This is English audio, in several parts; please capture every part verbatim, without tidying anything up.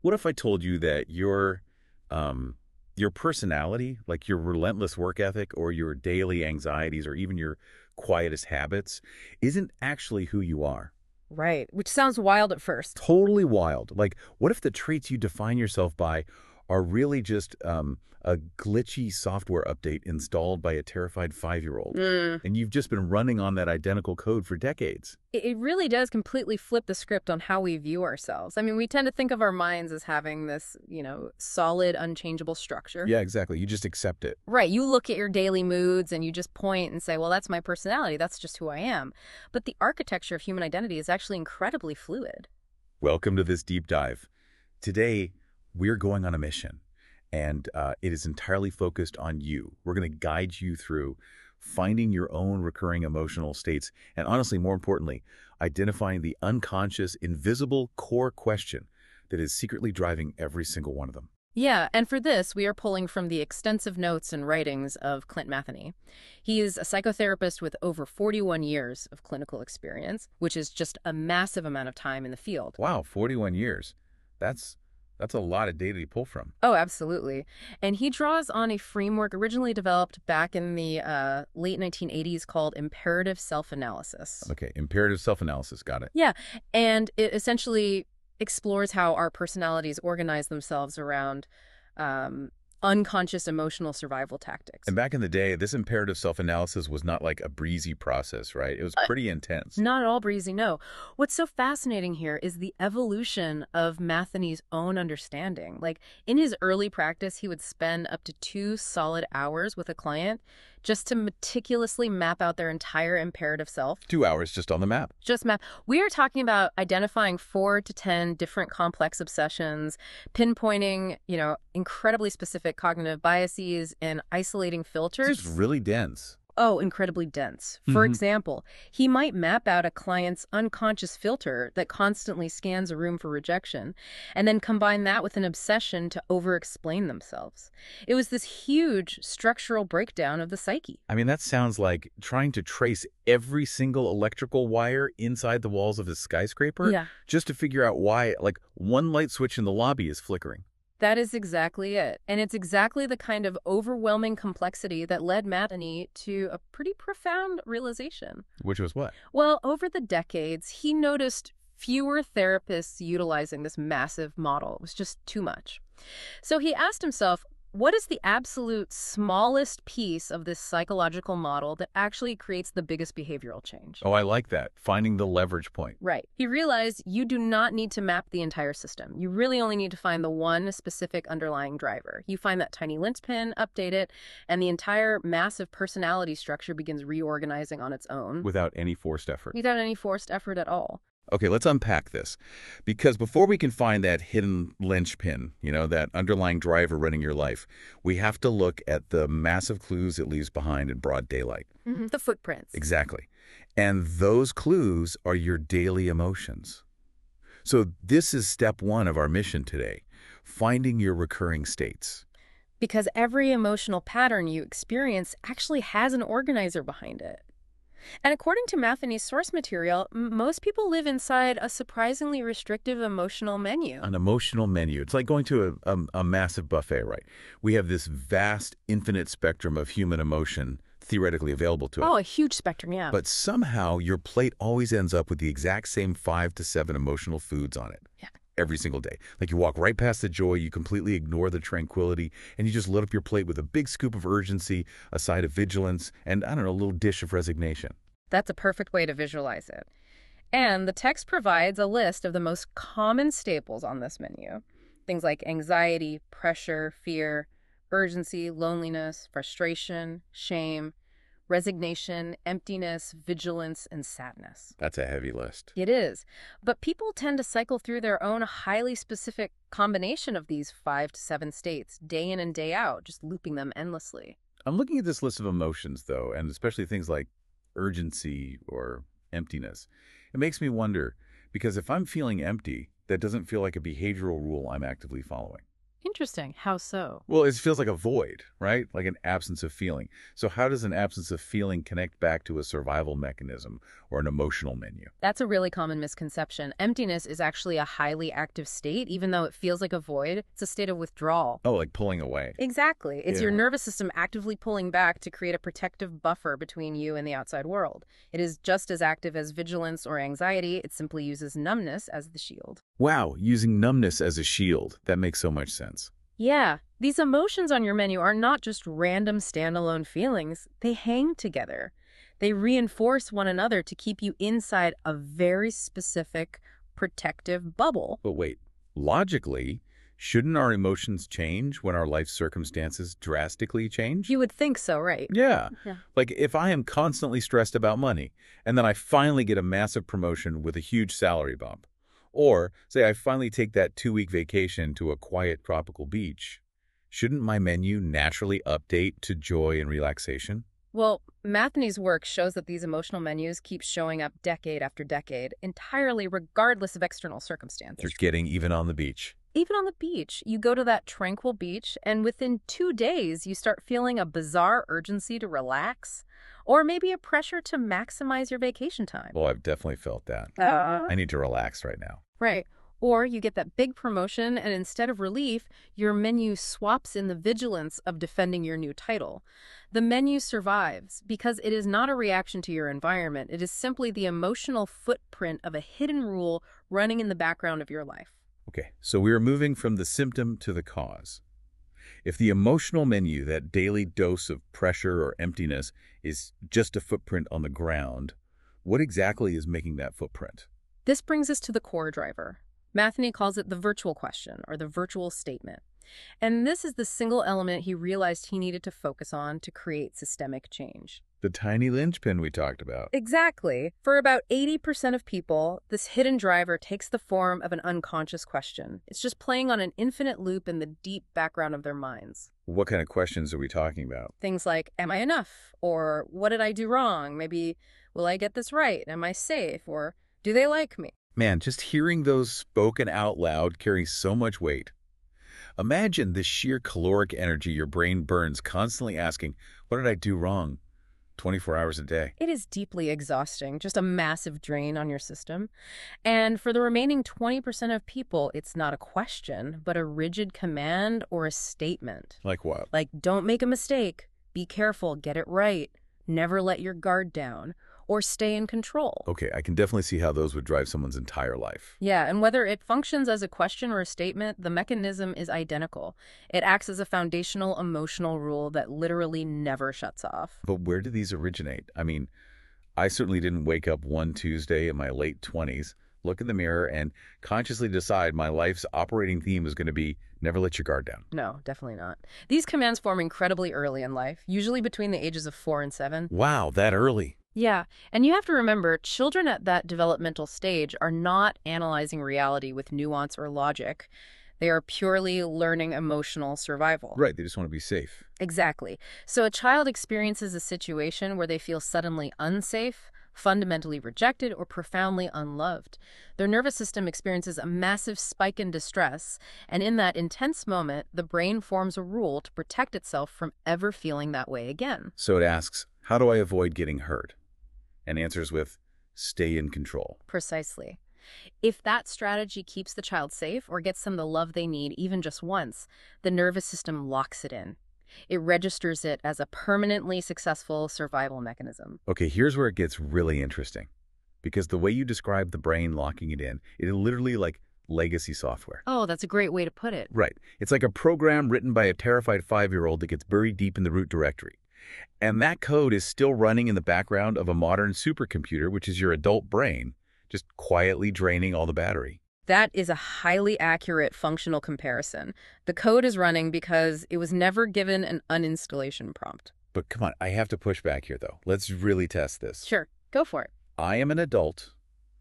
What if I told you that your um your personality, like your relentless work ethic or your daily anxieties or even your quietest habits, isn't actually who you are? Right, which sounds wild at first. Totally wild. Like, what if the traits you define yourself by are really just um, a glitchy software update installed by a terrified five-year-old, Mm. and you've just been running on that identical code for decades? It it really does completely flip the script on how we view ourselves. I mean, we tend to think of our minds as having this, you know, solid, unchangeable structure. Yeah, exactly. You just accept it. Right, you look at your daily moods and you just point and say, well, that's my personality, that's just who I am. But the architecture of human identity is actually incredibly fluid. Welcome to this deep dive. Today, we're going on a mission, and uh, it is entirely focused on you. We're going to guide you through finding your own recurring emotional states, and honestly, more importantly, identifying the unconscious, invisible core question that is secretly driving every single one of them. Yeah, and for this, we are pulling from the extensive notes and writings of Clint Matheny. He is a psychotherapist with over forty-one years of clinical experience, which is just a massive amount of time in the field. Wow, forty-one years. That's that's a lot of data to pull from. Oh, absolutely. And he draws on a framework originally developed back in the uh, late nineteen eighties called imperative self-analysis. Okay, imperative self-analysis, got it. Yeah, and it essentially explores how our personalities organize themselves around um, unconscious emotional survival tactics. And back in the day, this imperative self-analysis was not like a breezy process, right? It was Uh, pretty intense. Not at all breezy, no. What's so fascinating here is the evolution of Matheny's own understanding. Like, in his early practice, he would spend up to two solid hours with a client just to meticulously map out their entire imperative self. Two hours just on the map. Just map. We are talking about identifying four to ten different complex obsessions, pinpointing, you know, incredibly specific cognitive biases, and isolating filters. This is really dense. Oh, incredibly dense. For Mhm. example, he might map out a client's unconscious filter that constantly scans a room for rejection, and then combine that with an obsession to over-explain themselves. It was this huge structural breakdown of the psyche. I mean, that sounds like trying to trace every single electrical wire inside the walls of a skyscraper Yeah. just to figure out why, like, one light switch in the lobby is flickering. That is exactly it. And it's exactly the kind of overwhelming complexity that led Matheny to a pretty profound realization. Which was what? Well, over the decades, he noticed fewer therapists utilizing this massive model. It was just too much. So he asked himself, what is the absolute smallest piece of this psychological model that actually creates the biggest behavioral change? Oh, I like that. Finding the leverage point. Right. He realized you do not need to map the entire system. You really only need to find the one specific underlying driver. You find that tiny linchpin, update it, and the entire massive personality structure begins reorganizing on its own Without any forced effort. without any forced effort at all. Okay, let's unpack this. Because before we can find that hidden linchpin, you know, that underlying driver running your life, we have to look at the massive clues it leaves behind in broad daylight. Mhm. The footprints. Exactly. And those clues are your daily emotions. So this is step one of our mission today, finding your recurring states. Because every emotional pattern you experience actually has an organizer behind it. And according to Matheny's source material, m- most people live inside a surprisingly restrictive emotional menu. An emotional menu. It's like going to a, a, a massive buffet, right? We have this vast, infinite spectrum of human emotion theoretically available to us. Oh, a huge spectrum, yeah. But somehow your plate always ends up with the exact same five to seven emotional foods on it. Yeah. Every single day. Like you walk right past the joy, you completely ignore the tranquility, and you just load up your plate with a big scoop of urgency, a side of vigilance, and, I don't know, a little dish of resignation. That's a perfect way to visualize it. And the text provides a list of the most common staples on this menu. Things like anxiety, pressure, fear, urgency, loneliness, frustration, shame, resignation, emptiness, vigilance, and sadness. That's a heavy list. It is. But people tend to cycle through their own highly specific combination of these five to seven states, day in and day out, just looping them endlessly. I'm looking at this list of emotions, though, and especially things like urgency or emptiness. It makes me wonder, because if I'm feeling empty, that doesn't feel like a behavioral rule I'm actively following. Interesting. How so? Well, it feels like a void, right? Like an absence of feeling. So how does an absence of feeling connect back to a survival mechanism or an emotional menu? That's a really common misconception. Emptiness is actually a highly active state, even though it feels like a void. It's a state of withdrawal. Oh, like pulling away. Exactly. It's your Yeah. nervous system actively pulling back to create a protective buffer between you and the outside world. It is just as active as vigilance or anxiety. It simply uses numbness as the shield. Wow, using numbness as a shield. That makes so much sense. Yeah, these emotions on your menu are not just random standalone feelings. They hang together. They reinforce one another to keep you inside a very specific protective bubble. But wait, logically, shouldn't our emotions change when our life circumstances drastically change? You would think so, right? Yeah. Yeah. Like if I am constantly stressed about money and then I finally get a massive promotion with a huge salary bump, or say I finally take that two-week vacation to a quiet tropical beach, shouldn't my menu naturally update to joy and relaxation? Well, Mathany's work shows that these emotional menus keep showing up decade after decade, entirely regardless of external circumstances. You're getting even on the beach. Even on the beach, you go to that tranquil beach, and within two days, you start feeling a bizarre urgency to relax, or maybe a pressure to maximize your vacation time. Well, I've definitely felt that. Uh, I need to relax right now. right. Or you get that big promotion, and instead of relief, your menu swaps in the vigilance of defending your new title. The menu survives because it is not a reaction to your environment. It is simply the emotional footprint of a hidden rule running in the background of your life. Okay, so we are moving from the symptom to the cause. If the emotional menu, that daily dose of pressure or emptiness, is just a footprint on the ground, what exactly is making that footprint? This brings us to the core driver. Matheny calls it the virtual question, or the virtual statement. And this is the single element he realized he needed to focus on to create systemic change. The tiny linchpin we talked about. Exactly. For about eighty percent of people, this hidden driver takes the form of an unconscious question. It's just playing on an infinite loop in the deep background of their minds. What kind of questions are we talking about? Things like, am I enough? Or what did I do wrong? Maybe, will I get this right? Am I safe? Or do they like me? Man, just hearing those spoken out loud carries so much weight. Imagine the sheer caloric energy your brain burns constantly asking, what did I do wrong? twenty-four hours a day. It is deeply exhausting, just a massive drain on your system. And for the remaining twenty percent of people, it's not a question, but a rigid command or a statement. Like what? Like, don't make a mistake, be careful, get it right, never let your guard down, or stay in control. Okay, I can definitely see how those would drive someone's entire life. Yeah, and whether it functions as a question or a statement, the mechanism is identical. It acts as a foundational emotional rule that literally never shuts off. But where do these originate? I mean, I certainly didn't wake up one Tuesday in my late twenties, look in the mirror, and consciously decide my life's operating theme is going to be never let your guard down. No, definitely not. These commands form incredibly early in life, usually between the ages of four and seven. Wow, that early. Yeah, and you have to remember, children at that developmental stage are not analyzing reality with nuance or logic. They are purely learning emotional survival. Right, they just want to be safe. Exactly. So a child experiences a situation where they feel suddenly unsafe, fundamentally rejected, or profoundly unloved. Their nervous system experiences a massive spike in distress, and in that intense moment, the brain forms a rule to protect itself from ever feeling that way again. So it asks, how do I avoid getting hurt? And answers with, stay in control. Precisely. If that strategy keeps the child safe or gets them the love they need even just once, the nervous system locks it in. It registers it as a permanently successful survival mechanism. Okay, here's where it gets really interesting. Because the way you describe the brain locking it in, it is literally like legacy software. Oh, that's a great way to put it. Right. It's like a program written by a terrified five-year-old that gets buried deep in the root directory. And that code is still running in the background of a modern supercomputer, which is your adult brain, just quietly draining all the battery. That is a highly accurate functional comparison. The code is running because it was never given an uninstallation prompt. But come on, I have to push back here, though. Let's really test this. Sure, go for it. I am an adult.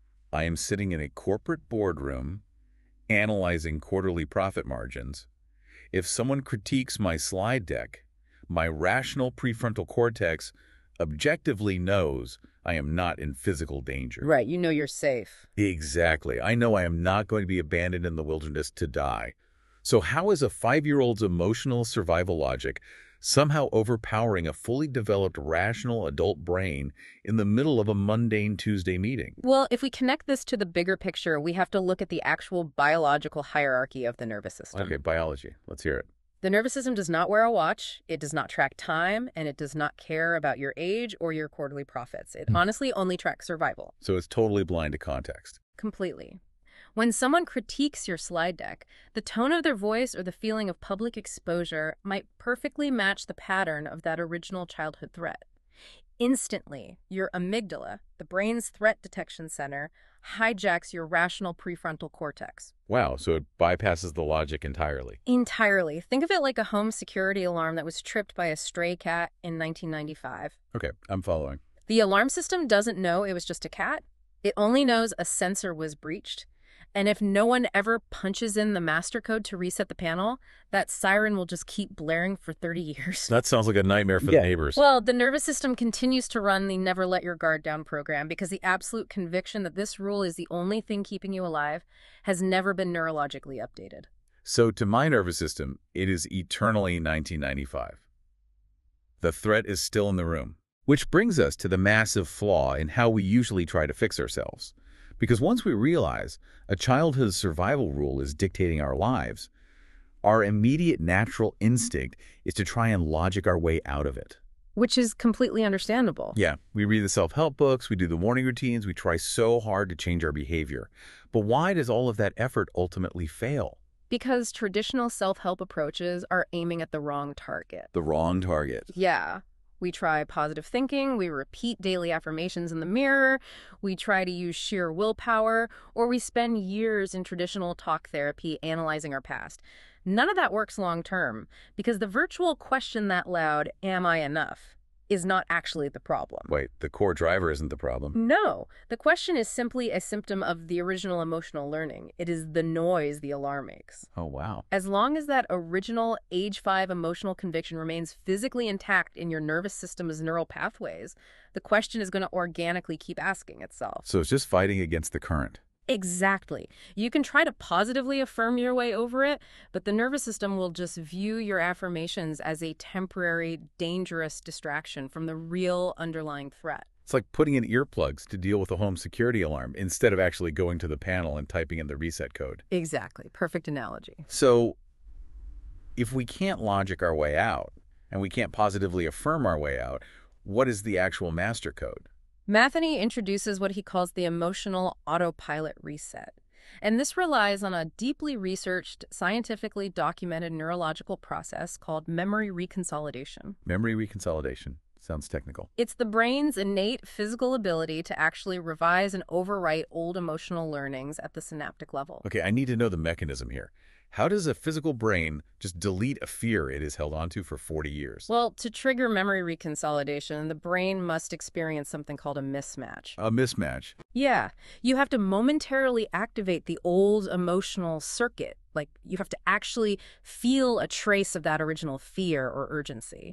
I am sitting in a corporate boardroom analyzing quarterly profit margins. If someone critiques my slide deck, my rational prefrontal cortex objectively knows I am not in physical danger. Right, you know you're safe. Exactly. I know I am not going to be abandoned in the wilderness to die. So how is a five-year-old's emotional survival logic somehow overpowering a fully developed rational adult brain in the middle of a mundane Tuesday meeting? Well, if we connect this to the bigger picture, we have to look at the actual biological hierarchy of the nervous system. Okay, biology. Let's hear it. The nervous system does not wear a watch, it does not track time, and it does not care about your age or your quarterly profits. It honestly only tracks survival. So it's totally blind to context. Completely. When someone critiques your slide deck, the tone of their voice or the feeling of public exposure might perfectly match the pattern of that original childhood threat. Instantly, your amygdala, the brain's threat detection center, hijacks your rational prefrontal cortex. Wow, so it bypasses the logic entirely. Entirely. Think of it like a home security alarm that was tripped by a stray cat in nineteen ninety-five. Okay, I'm following. The alarm system doesn't know it was just a cat. It only knows a sensor was breached. And if no one ever punches in the master code to reset the panel, that siren will just keep blaring for thirty years. That sounds like a nightmare for Yeah. the neighbors. Well, the nervous system continues to run the never let your guard down program because the absolute conviction that this rule is the only thing keeping you alive has never been neurologically updated. So to my nervous system, it is eternally nineteen ninety-five. The threat is still in the room. Which brings us to the massive flaw in how we usually try to fix ourselves. Because once we realize a childhood survival rule is dictating our lives, our immediate natural instinct is to try and logic our way out of it. Which is completely understandable. Yeah, we read the self-help books, we do the morning routines, we try so hard to change our behavior. But why does all of that effort ultimately fail? Because traditional self-help approaches are aiming at the wrong target. The wrong target. Yeah. We try positive thinking, we repeat daily affirmations in the mirror, we try to use sheer willpower, or we spend years in traditional talk therapy analyzing our past. None of that works long term, because the virtual question that loud, am I enough, is not actually the problem. Wait, the core driver isn't the problem. No, the question is simply a symptom of the original emotional learning. It is the noise the alarm makes. Oh, wow. As long as that original age five emotional conviction remains physically intact in your nervous system's neural pathways, the question is going to organically keep asking itself. So it's just fighting against the current. Exactly. You can try to positively affirm your way over it, but the nervous system will just view your affirmations as a temporary, dangerous distraction from the real underlying threat. It's like putting in earplugs to deal with a home security alarm instead of actually going to the panel and typing in the reset code. Exactly. Perfect analogy. So if we can't logic our way out and we can't positively affirm our way out, what is the actual master code? Matheny introduces what he calls the emotional autopilot reset. And this relies on a deeply researched, scientifically documented neurological process called memory reconsolidation. Memory reconsolidation. Sounds technical. It's the brain's innate physical ability to actually revise and overwrite old emotional learnings at the synaptic level. Okay, I need to know the mechanism here. How does a physical brain just delete a fear it has held onto for forty years? Well, to trigger memory reconsolidation, the brain must experience something called a mismatch. A mismatch. Yeah, you have to momentarily activate the old emotional circuit. Like, you have to actually feel a trace of that original fear or urgency.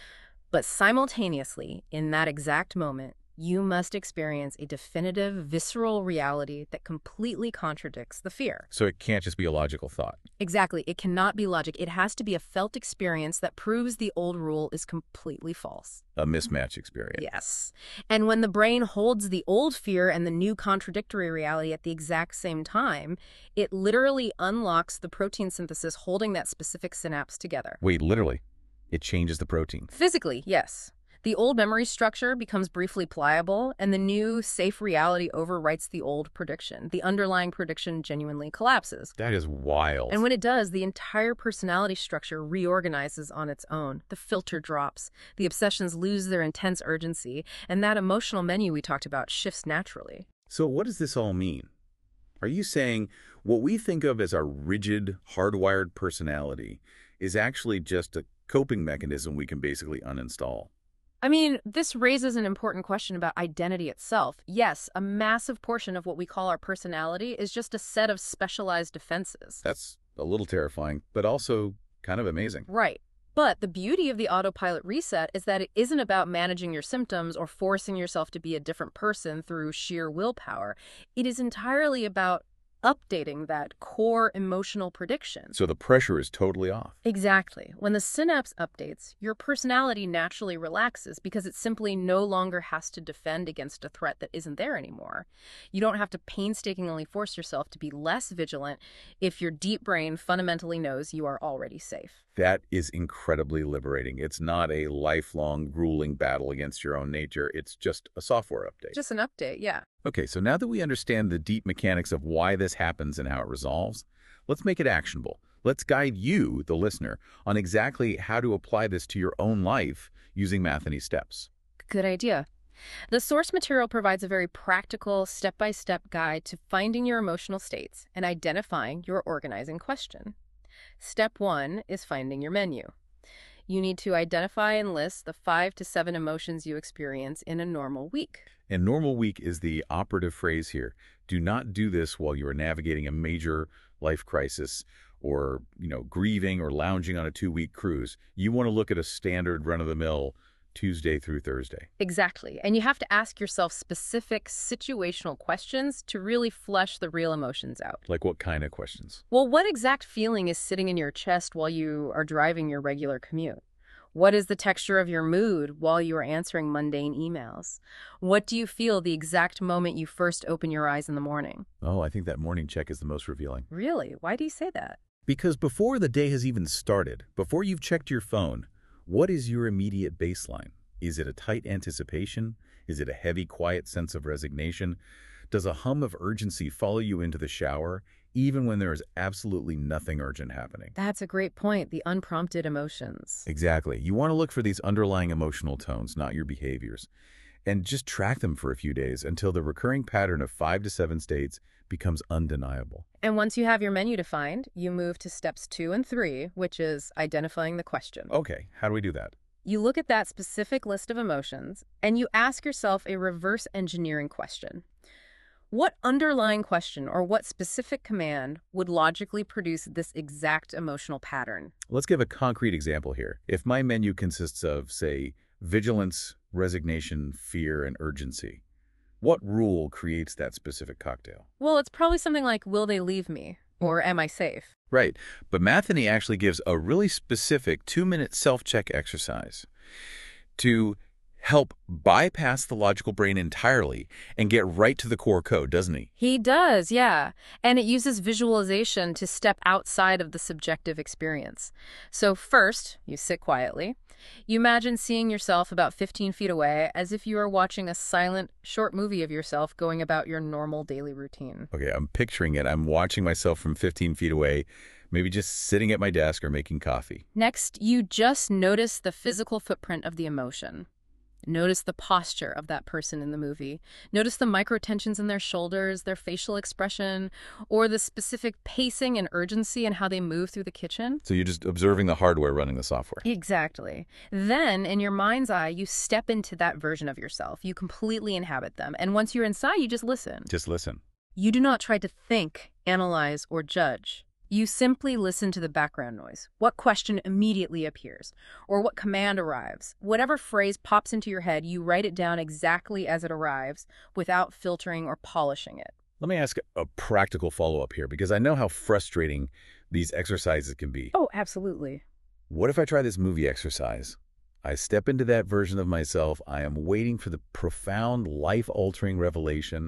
But simultaneously, in that exact moment, you must experience a definitive, visceral reality that completely contradicts the fear. So it can't just be a logical thought. Exactly. It cannot be logic. It has to be a felt experience that proves the old rule is completely false. A mismatch experience. Yes. And when the brain holds the old fear and the new contradictory reality at the exact same time, it literally unlocks the protein synthesis holding that specific synapse together. Wait, literally? It changes the protein. Physically, yes. The old memory structure becomes briefly pliable, and the new, safe reality overwrites the old prediction. The underlying prediction genuinely collapses. That is wild. And when it does, the entire personality structure reorganizes on its own. The filter drops, the obsessions lose their intense urgency, and that emotional menu we talked about shifts naturally. So what does this all mean? Are you saying what we think of as our rigid, hardwired personality is actually just a coping mechanism we can basically uninstall? I mean, this raises an important question about identity itself. Yes, a massive portion of what we call our personality is just a set of specialized defenses. That's a little terrifying, but also kind of amazing. Right. But the beauty of the autopilot reset is that it isn't about managing your symptoms or forcing yourself to be a different person through sheer willpower. It is entirely about updating that core emotional prediction. So the pressure is totally off. Exactly. When the synapse updates, your personality naturally relaxes because it simply no longer has to defend against a threat that isn't there anymore. You don't have to painstakingly force yourself to be less vigilant if your deep brain fundamentally knows you are already safe. That is incredibly liberating. It's not a lifelong, grueling battle against your own nature. It's just a software update. Just an update, yeah. Okay, so now that we understand the deep mechanics of why this happens and how it resolves, let's make it actionable. Let's guide you, the listener, on exactly how to apply this to your own life using Matheny steps. Good idea. The source material provides a very practical, step-by-step guide to finding your emotional states and identifying your organizing question. Step one is finding your menu. You need to identify and list the five to seven emotions you experience in a normal week. And normal week is the operative phrase here. Do not do this while you are navigating a major life crisis or, you know, grieving or lounging on a two-week cruise. You want to look at a standard run-of-the-mill Tuesday through Thursday. Exactly. And you have to ask yourself specific situational questions to really flesh the real emotions out. Like what kind of questions? Well, what exact feeling is sitting in your chest while you are driving your regular commute? What is the texture of your mood while you are answering mundane emails? What do you feel the exact moment you first open your eyes in the morning? Oh, I think that morning check is the most revealing. Really? Why do you say that? Because before the day has even started, before you've checked your phone, what is your immediate baseline? Is it a tight anticipation? Is it a heavy, quiet sense of resignation? Does a hum of urgency follow you into the shower, even when there is absolutely nothing urgent happening? That's a great point, the unprompted emotions. Exactly. You want to look for these underlying emotional tones, not your behaviors, and just track them for a few days until the recurring pattern of five to seven states becomes undeniable. And once you have your menu defined, you move to steps two and three, which is identifying the question. Okay, how do we do that? You look at that specific list of emotions, and you ask yourself a reverse engineering question. What underlying question or what specific command would logically produce this exact emotional pattern? Let's give a concrete example here. If my menu consists of, say, vigilance, resignation, fear, and urgency, what rule creates that specific cocktail? Well, it's probably something like, will they leave me? Or am I safe? Right, but Matheny actually gives a really specific two-minute self-check exercise to help bypass the logical brain entirely and get right to the core code, doesn't he? He does, yeah. And it uses visualization to step outside of the subjective experience. So first, you sit quietly. You imagine seeing yourself about fifteen feet away as if you are watching a silent, short movie of yourself going about your normal daily routine. Okay, I'm picturing it. I'm watching myself from fifteen feet away, maybe just sitting at my desk or making coffee. Next, you just notice the physical footprint of the emotion. Notice the posture of that person in the movie. Notice the micro-tensions in their shoulders, their facial expression, or the specific pacing and urgency and how they move through the kitchen. So you're just observing the hardware running the software. Exactly. Then, in your mind's eye, you step into that version of yourself. You completely inhabit them. And once you're inside, you just listen. Just listen. You do not try to think, analyze, or judge. You simply listen to the background noise. What question immediately appears, or what command arrives. Whatever phrase pops into your head, you write it down exactly as it arrives without filtering or polishing it. Let me ask a practical follow-up here, because I know how frustrating these exercises can be. Oh, absolutely. What if I try this movie exercise? I step into that version of myself. I am waiting for the profound, life-altering revelation,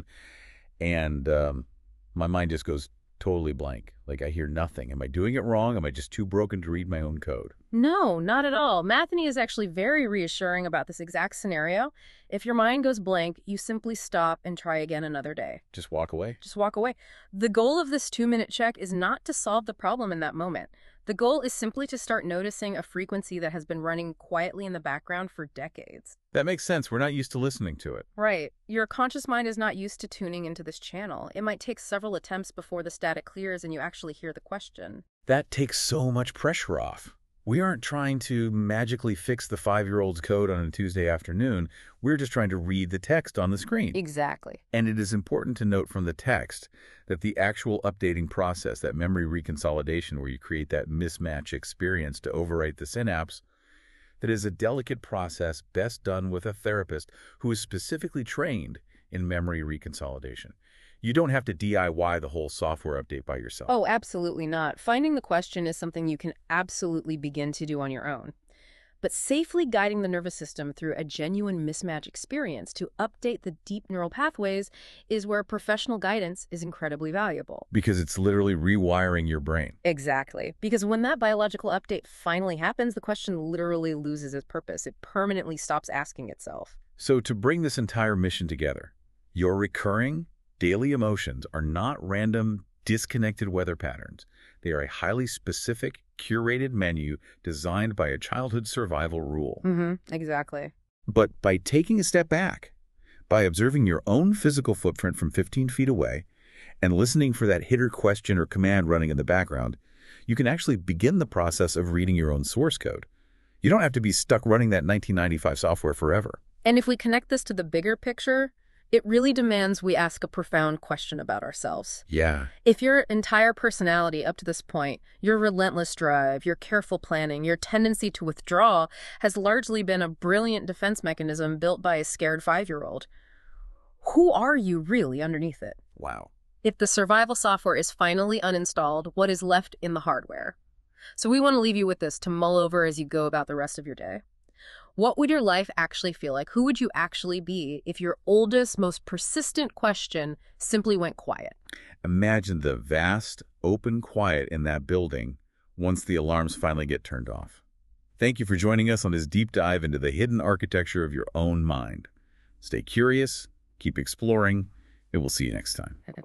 and um, my mind just goes totally blank. Like I hear nothing. Am I doing it wrong? Am I just too broken to read my own code? No, not at all. Matheny is actually very reassuring about this exact scenario. If your mind goes blank, you simply stop and try again another day. Just walk away? Just walk away. The goal of this two-minute check is not to solve the problem in that moment. The goal is simply to start noticing a frequency that has been running quietly in the background for decades. That makes sense. We're not used to listening to it. Right. Your conscious mind is not used to tuning into this channel. It might take several attempts before the static clears and you actually hear the question. That takes so much pressure off. We aren't trying to magically fix the five-year-old's code on a Tuesday afternoon. We're just trying to read the text on the screen. Exactly. And it is important to note from the text that the actual updating process, that memory reconsolidation where you create that mismatch experience to overwrite the synapse, that is a delicate process best done with a therapist who is specifically trained in memory reconsolidation. You don't have to D I Y the whole software update by yourself. Oh, absolutely not. Finding the question is something you can absolutely begin to do on your own. But safely guiding the nervous system through a genuine mismatch experience to update the deep neural pathways is where professional guidance is incredibly valuable. Because it's literally rewiring your brain. Exactly. Because when that biological update finally happens, the question literally loses its purpose. It permanently stops asking itself. So to bring this entire mission together, your recurring daily emotions are not random, disconnected weather patterns. They are a highly specific, curated menu designed by a childhood survival rule. Mm-hmm, exactly. But by taking a step back, by observing your own physical footprint from fifteen feet away, and listening for that hit or question or command running in the background, you can actually begin the process of reading your own source code. You don't have to be stuck running that nineteen ninety-five software forever. And if we connect this to the bigger picture, it really demands we ask a profound question about ourselves. Yeah. If your entire personality up to this point, your relentless drive, your careful planning, your tendency to withdraw has largely been a brilliant defense mechanism built by a scared five-year-old, who are you really underneath it? Wow. If the survival software is finally uninstalled, what is left in the hardware? So we want to leave you with this to mull over as you go about the rest of your day. What would your life actually feel like? Who would you actually be if your oldest, most persistent question simply went quiet? Imagine the vast, open quiet in that building once the alarms finally get turned off. Thank you for joining us on this deep dive into the hidden architecture of your own mind. Stay curious, keep exploring, and we'll see you next time.